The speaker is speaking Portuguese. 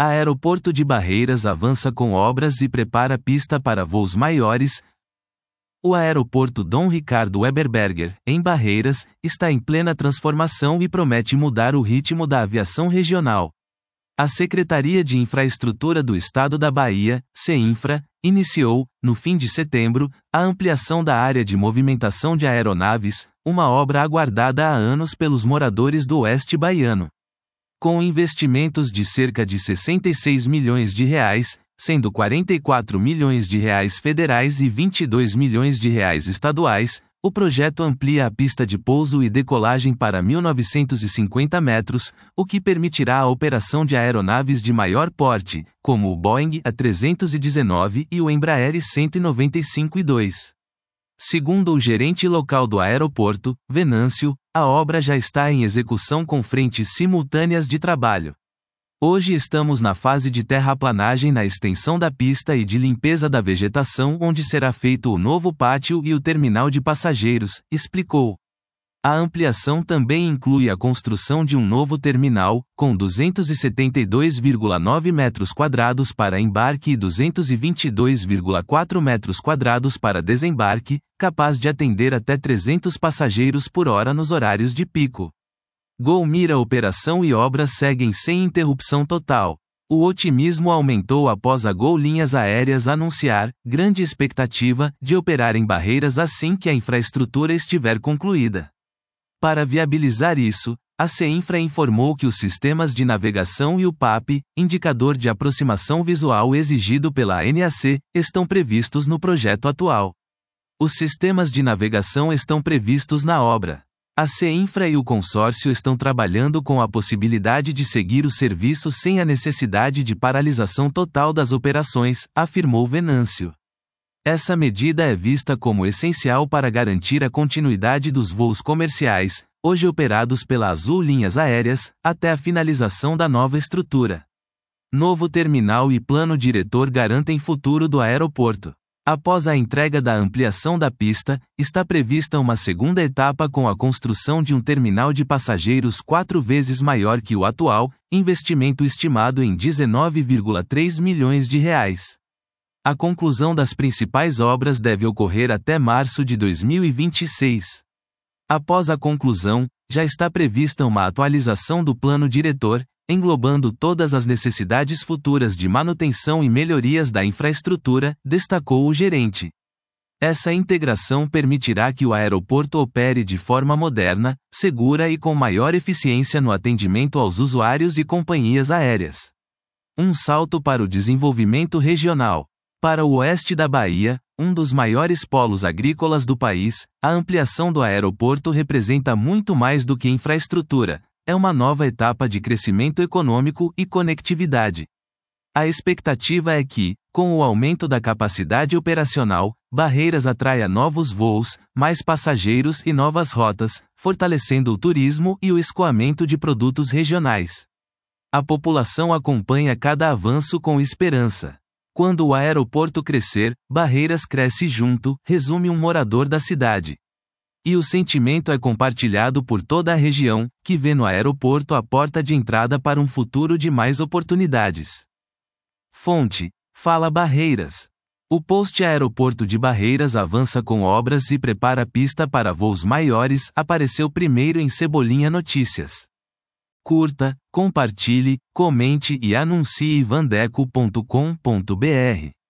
Aeroporto de Barreiras avança com obras e prepara pista para voos maiores. O aeroporto Dom Ricardo Eberberger, em Barreiras, está em plena transformação e promete mudar o ritmo da aviação regional. A Secretaria de Infraestrutura do Estado da Bahia, CEINFRA, iniciou, no fim de setembro, a ampliação da área de movimentação de aeronaves, uma obra aguardada há anos pelos moradores do Oeste baiano. Com investimentos de cerca de 66 milhões de reais, sendo 44 milhões de reais federais e 22 milhões de reais estaduais, o projeto amplia a pista de pouso e decolagem para 1.950 metros, o que permitirá a operação de aeronaves de maior porte, como o Boeing A319 e o Embraer E195-2. Segundo o gerente local do aeroporto, Venâncio, a obra já está em execução com frentes simultâneas de trabalho. Hoje estamos na fase de terraplanagem na extensão da pista e de limpeza da vegetação onde será feito o novo pátio e o terminal de passageiros, explicou. A ampliação também inclui a construção de um novo terminal, com 272,9 metros quadrados para embarque e 222,4 metros quadrados para desembarque, capaz de atender até 300 passageiros por hora nos horários de pico. Gol mira operação e obras seguem sem interrupção total. O otimismo aumentou após a Gol Linhas Aéreas anunciar, grande expectativa, de operar em Barreiras assim que a infraestrutura estiver concluída. Para viabilizar isso, a CEINFRA informou que os sistemas de navegação e o PAP, indicador de aproximação visual exigido pela ANAC, estão previstos no projeto atual. Os sistemas de navegação estão previstos na obra. A CEINFRA e o consórcio estão trabalhando com a possibilidade de seguir o serviço sem a necessidade de paralisação total das operações, afirmou Venâncio. Essa medida é vista como essencial para garantir a continuidade dos voos comerciais, hoje operados pela Azul Linhas Aéreas, até a finalização da nova estrutura. Novo terminal e plano diretor garantem futuro do aeroporto. Após a entrega da ampliação da pista, está prevista uma segunda etapa com a construção de um terminal de passageiros 4 vezes maior que o atual, investimento estimado em 19,3 milhões de reais. A conclusão das principais obras deve ocorrer até março de 2026. Após a conclusão, já está prevista uma atualização do plano diretor, englobando todas as necessidades futuras de manutenção e melhorias da infraestrutura, destacou o gerente. Essa integração permitirá que o aeroporto opere de forma moderna, segura e com maior eficiência no atendimento aos usuários e companhias aéreas. Um salto para o desenvolvimento regional. Para o oeste da Bahia, um dos maiores polos agrícolas do país, a ampliação do aeroporto representa muito mais do que infraestrutura, é uma nova etapa de crescimento econômico e conectividade. A expectativa é que, com o aumento da capacidade operacional, Barreiras atraia novos voos, mais passageiros e novas rotas, fortalecendo o turismo e o escoamento de produtos regionais. A população acompanha cada avanço com esperança. Quando o aeroporto crescer, Barreiras cresce junto, resume um morador da cidade. E o sentimento é compartilhado por toda a região, que vê no aeroporto a porta de entrada para um futuro de mais oportunidades. Fonte: Fala Barreiras. O post Aeroporto de Barreiras avança com obras e prepara pista para voos maiores, apareceu primeiro em Cebolinha Notícias. Curta, compartilhe, comente e anuncie vandeco.com.br.